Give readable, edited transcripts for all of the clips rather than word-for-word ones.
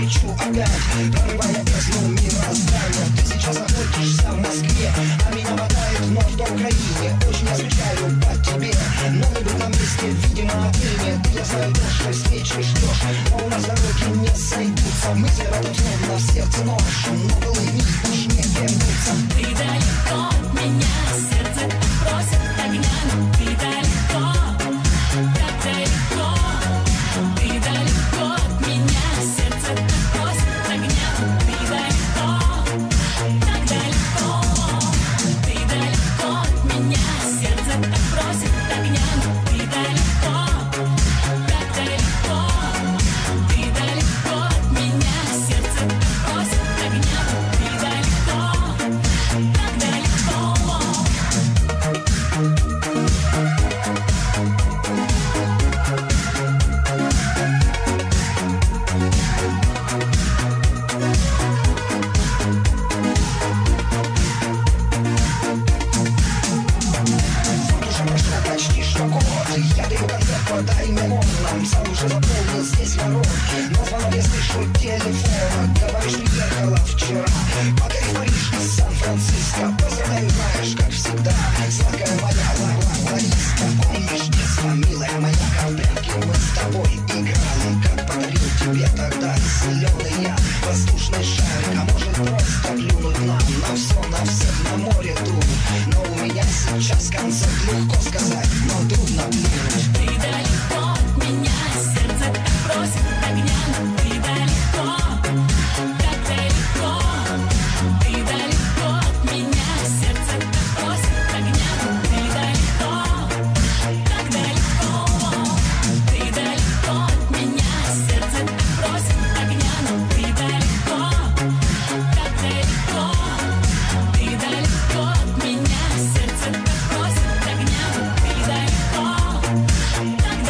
лечу опять, прорывая бездну мироздания. Ты сейчас находишься в Москве, а меня мотает вновь до Украине. Очень я скучаю по тебе, но не быть на месте, видимо, отныне. Ты, я знаю, дальше встречи ждешь, но у нас дороги не сойдутся. Мысли в этом словно в сердце нож, но былые дни уж не вернутся. Ты далеко от меня, сердце просит огня, но ты далеко, так далеко. Ты далеко от меня, сердце просит огня, но ты далеко, так далеко. Ты далеко от меня, сердце просит огня, но ты далеко, так далеко. Ты далеко от меня, сердце просит огня, но ты далеко, так далеко. Уже прошло почти что год, я даю концерт, подай миллионам. Зал уже заполнил здесь народ, но звонок я слышу телефона. Говоришь, приехала вчера, покорив Париж и Сан-Франциско. Поздравляю, знаешь, как всегда, сладкая моя Лариска. Помнишь детство, милая моя, как в прятки мы с тобой играли. Как подарил тебе тогда зеленый я воздушный шарик. А может просто плюнуть нам на все, на всех, на море тут. Но у меня сейчас концерт, легко сказать, но трудно плюнуть. Ты далеко от меня, сердце просит огня, но ты далеко, так далеко. Ты далеко от меня, сердце просит огня, но ты далеко, так далеко. Ты далеко от меня, сердце просит огня, но ты далеко, так далеко. Ты далеко от меня, сердце просит огня, но ты далеко, так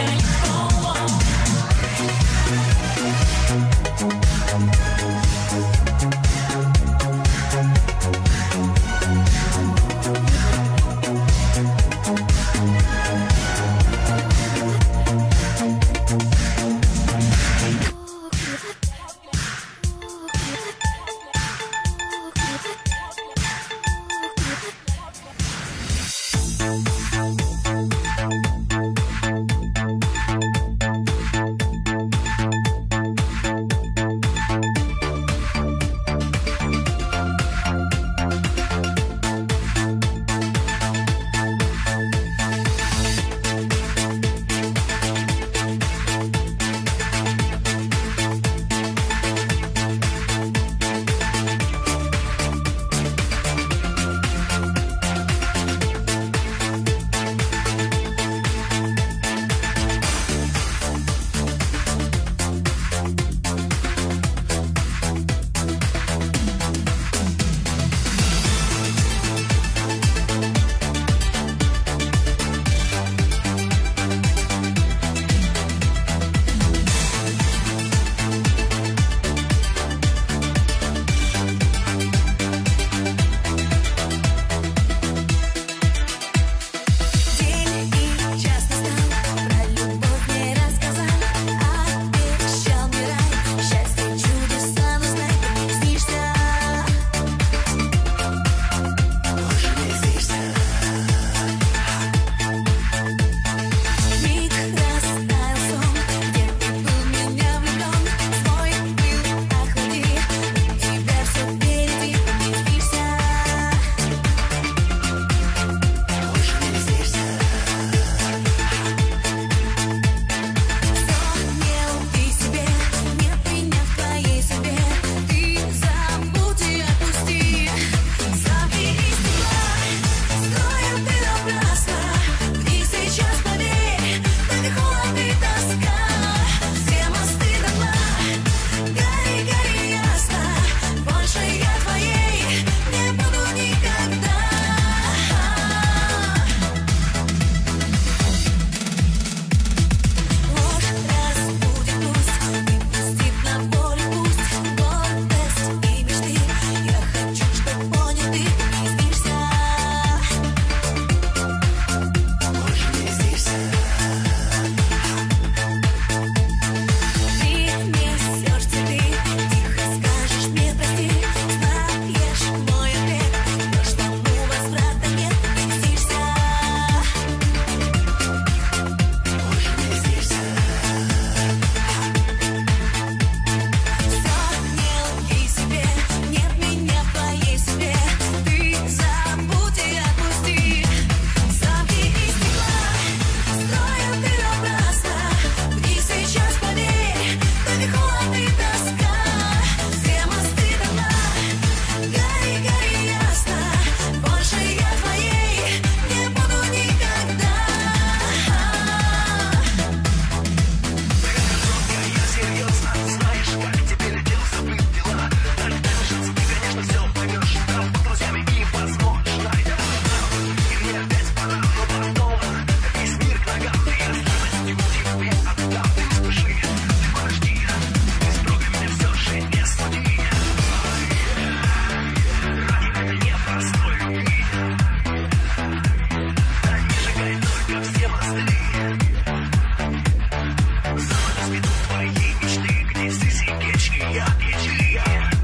Здесь и печь, и я, печь, и я.